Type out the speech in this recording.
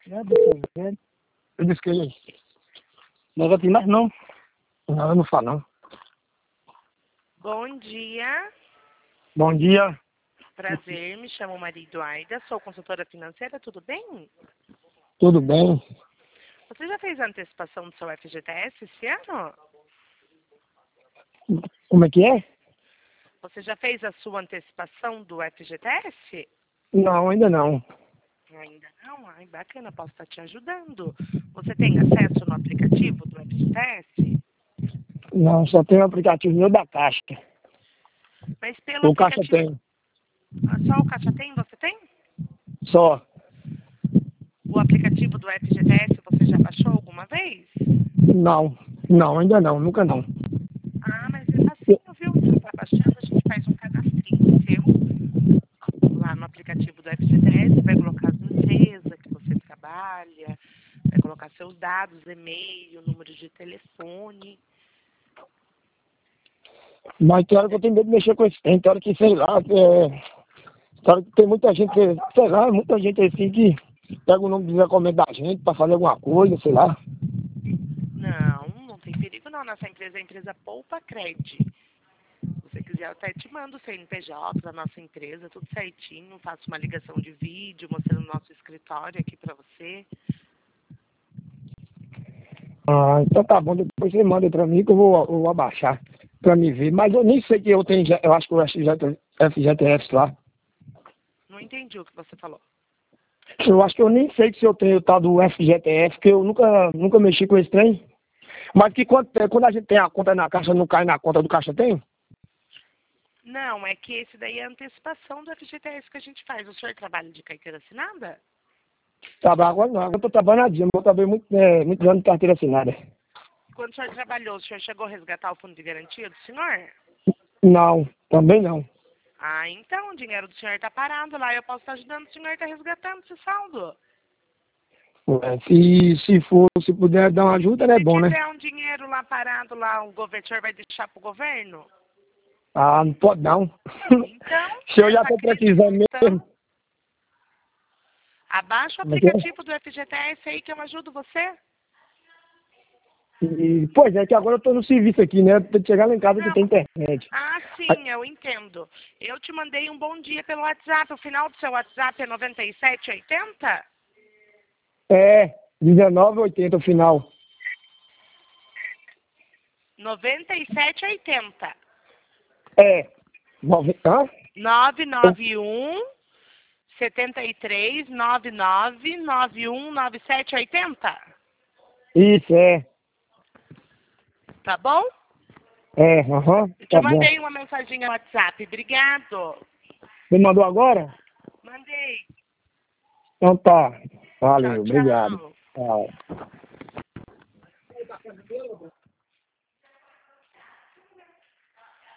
Eu disse que ele... Não vai ter mais não. Não, eu não falo não. Bom dia, Bom dia. prazer, me chamo Maria Eduarda, sou consultora financeira, tudo bem? Tudo bem? Você já fez a antecipação do seu FGTS esse ano? Como é que é? Você já fez a sua antecipação do FGTS? Não, ainda não. Ainda não? Ai, bacana, posso estar te ajudando. Você tem acesso no aplicativo do FGTS? Não, só tem o aplicativo meu da Caixa. Mas pelo O Caixa aplicativo... tem. Só o Caixa tem? Você tem? Só. O aplicativo do FGTS você já baixou alguma vez? Não. Não, ainda não. Nunca não. Ah, mas é facinho, viu? Você está baixando, a gente faz um cadastrinho seu lá no aplicativo do FGTS, vai colocar as empresas que você trabalha, vai colocar seus dados, e-mail, número de telefone. Mas tem hora que eu tenho medo de mexer com esse trem. Tem hora que, sei lá, tem hora que tem muita gente, sei lá, muita gente assim que pega o nome de documento da gente pra fazer alguma coisa, sei lá. Não, não tem perigo não. Nossa empresa é a empresa Poupa Cred. Se você quiser, eu até te mando o CNPJ da nossa empresa, tudo certinho. Faço uma ligação de vídeo, mostrando o nosso escritório aqui pra você. Ah, então tá bom. Depois você manda pra mim que eu vou abaixar pra me ver. Mas eu nem sei que eu tenho, eu acho que o FGTS lá. Não entendi o que você falou. Eu acho que eu nem sei se eu tenho o tal do FGTS, porque eu nunca mexi com esse trem. Mas que quando a gente tem a conta na Caixa, não cai na conta do Caixa tem? Não, é que esse daí é a antecipação do FGTS que a gente faz. O senhor trabalha de carteira assinada? Trabalho agora não, agora eu tô trabalhadinho, mas eu trabalhei muitos anos de carteira assinada. Quando o senhor trabalhou, o senhor chegou a resgatar o fundo de garantia do senhor? Não, também não. Ah, então o dinheiro do senhor está parado lá. Eu posso estar ajudando o senhor a estar resgatando esse saldo. Se puder dar uma ajuda, é Se bom, né? tiver um dinheiro lá parado, lá, o senhor vai deixar para o governo? Ah, não pode não. Então, Se eu já essa tô crise precisando mesmo. então, abaixa o Como é que é? aplicativo do FGTS aí que eu ajudo você. Pois é, que agora eu tô no serviço aqui, né? Tem que chegar lá em casa que Não. tem internet. Ah, sim, eu entendo. Eu te mandei um bom dia pelo WhatsApp. O final do seu WhatsApp é 9780? É, 19,80 o final. 9780. É. Hã? 991 73 99 91 9780. Isso, é. Tá bom? É, aham, Eu te tá bom. mandei uma mensagem no WhatsApp. Obrigado. Você mandou agora? Mandei. Então tá. Tchau, Valeu, obrigado. tchau. Tchau.